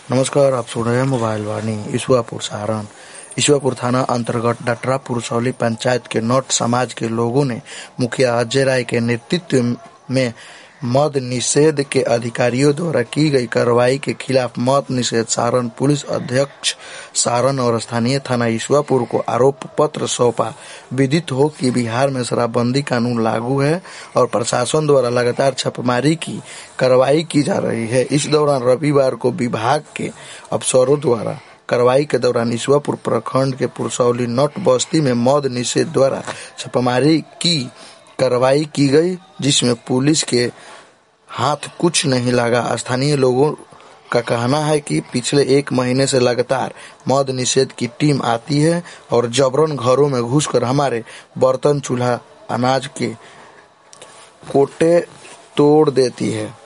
नमस्कार, आप सुन रहे हैं मोबाइल वाणी। ईश्वरपुर सारण। ईश्वरपुर थाना अंतर्गत डटरा पुरसौली पंचायत के नौट समाज के लोगों ने मुखिया अजय राय के नेतृत्व में मद निषेध के अधिकारियों द्वारा की गई कार्रवाई के खिलाफ मद निषेध सारण पुलिस अध्यक्ष सारण और स्थानीय थाना ईश्वरपुर को आरोप पत्र सौंपा। विदित हो कि बिहार में शराबबंदी कानून लागू है और प्रशासन द्वारा लगातार छापेमारी की कार्रवाई की जा रही है। इस दौरान रविवार को विभाग के अफसरों द्वारा कार्रवाई के दौरान ईश्वरपुर प्रखंड के पुरसौली नौट बस्ती में मद निषेध द्वारा छापेमारी की कार्रवाई की गई, जिसमें पुलिस के हाथ कुछ नहीं लगा। स्थानीय लोगों का कहना है कि पिछले 1 महीने से लगातार मद निषेध की टीम आती है और जबरन घरों में घुसकर हमारे बर्तन, चूल्हा, अनाज के कोटे तोड़ देती है।